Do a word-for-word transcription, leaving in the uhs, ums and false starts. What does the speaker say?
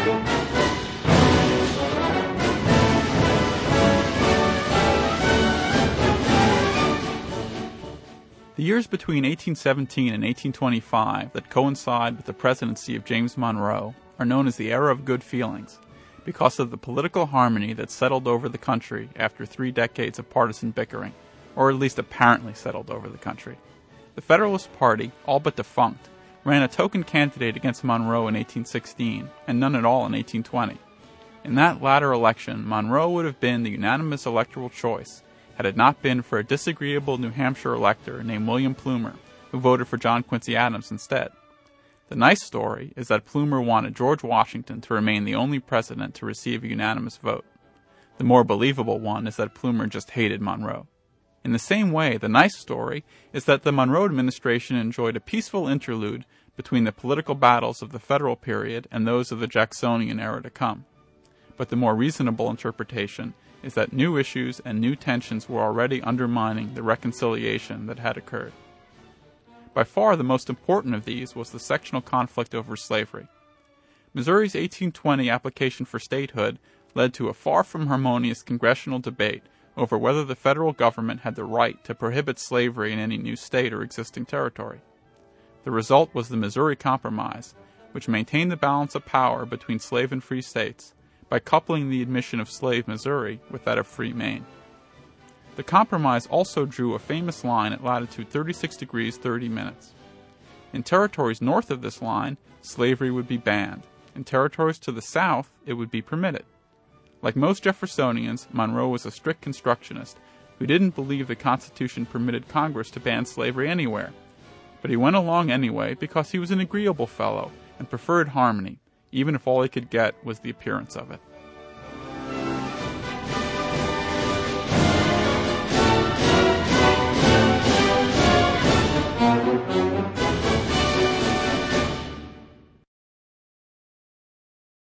The years between eighteen seventeen and eighteen twenty-five that coincide with the presidency of James Monroe are known as the Era of Good Feelings, because of the political harmony that settled over the country after three decades of partisan bickering, or at least apparently settled over the country. The Federalist Party, all but defunct, ran a token candidate against Monroe in eighteen sixteen, and none at all in eighteen twenty. In that latter election, Monroe would have been the unanimous electoral choice, had it not been for a disagreeable New Hampshire elector named William Plumer, who voted for John Quincy Adams instead. The nice story is that Plumer wanted George Washington to remain the only president to receive a unanimous vote. The more believable one is that Plumer just hated Monroe. In the same way, the nice story is that the Monroe administration enjoyed a peaceful interlude between the political battles of the Federal period and those of the Jacksonian era to come. But the more reasonable interpretation is that new issues and new tensions were already undermining the reconciliation that had occurred. By far the most important of these was the sectional conflict over slavery. Missouri's eighteen twenty application for statehood led to a far from harmonious congressional debate over whether the federal government had the right to prohibit slavery in any new state or existing territory. The result was the Missouri Compromise, which maintained the balance of power between slave and free states by coupling the admission of slave Missouri with that of free Maine. The compromise also drew a famous line at latitude thirty-six degrees thirty minutes. In territories north of this line, slavery would be banned. In territories to the south, it would be permitted. Like most Jeffersonians, Monroe was a strict constructionist who didn't believe the Constitution permitted Congress to ban slavery anywhere. But he went along anyway because he was an agreeable fellow and preferred harmony, even if all he could get was the appearance of it.